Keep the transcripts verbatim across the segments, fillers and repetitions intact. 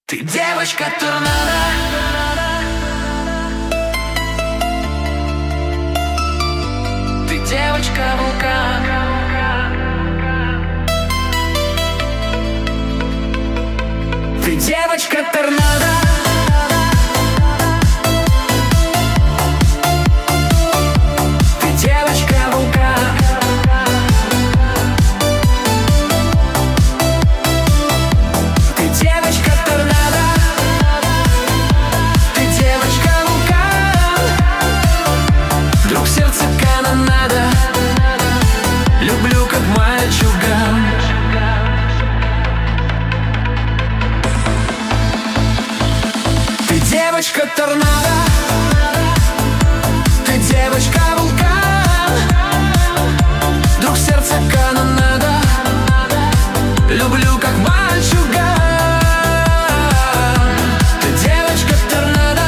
Ты девочка-торнадо. Ты девочка-вулкан. Ты девочка-торнадо. Ты девочка-вулкан. Ты девочка-торнадо. Ты девочка-вулкан. Вдруг сердце канонада. Люблю как мальчуган. Ты девочка-торнадо. Ты девочка-вулкан. Вдруг сердце канонада. Люблю как мальчуган. Ты девочка-торнадо.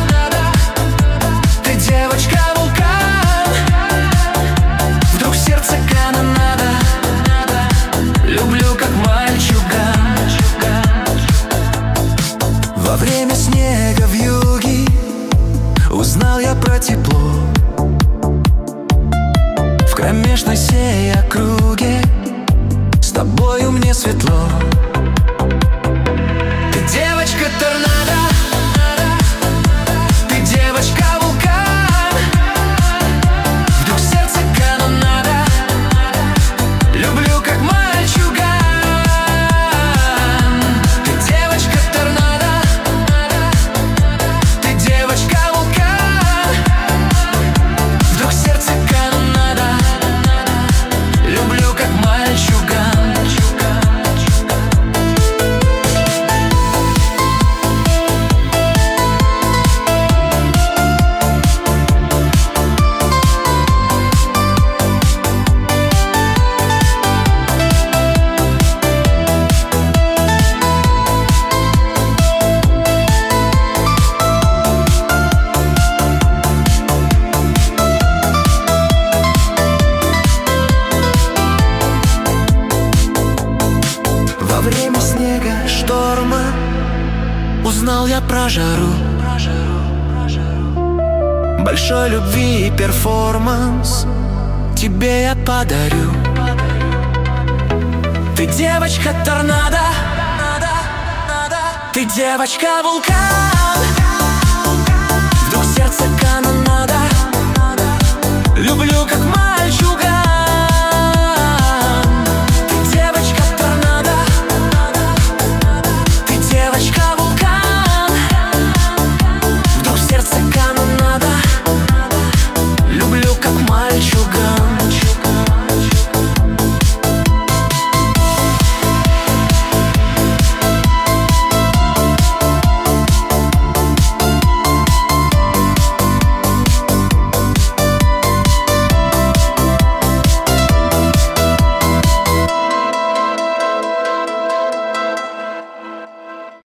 Ты девочка-вулкан. Вдруг сердце канонада. Люблю как мальчуган. Во время снега вьюги узнал я про тепло. В кромешной сей округе с тобою мне светло. Ты девочка-торнадо. Ты девочка-вулкан. Вдруг сердце канонада. Люблю как мальчуган. Ты девочка-торнадо. Ты девочка-вулкан. Вдруг сердце канонада. Люблю как мальчуган. Во время снега, шторма узнал я про жару. Большой любви и перформанс тебе я подарю. Ты девочка-торнадо. Ты девочка-вулкан. Вдруг сердце канонада. Люблю как мальчуган.